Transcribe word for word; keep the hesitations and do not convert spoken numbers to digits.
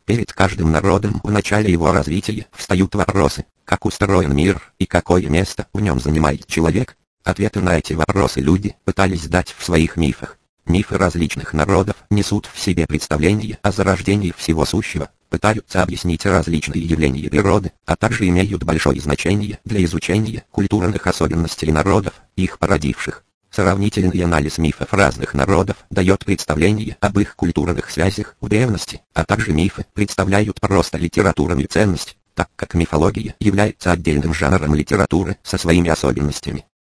Перед каждым народом в начале его развития встают вопросы: как устроен мир и какое место в нем занимает человек? Ответы на эти вопросы люди пытались дать в своих мифах. Мифы различных народов несут в себе представление о зарождении всего сущего, пытаются объяснить различные явления природы, а также имеют большое значение для изучения культурных особенностей народов, их породивших. Сравнительный анализ мифов разных народов дает представление об их культурных связях в древности, а также мифы представляют просто литературную ценность, так как мифология является отдельным жанром литературы со своими особенностями.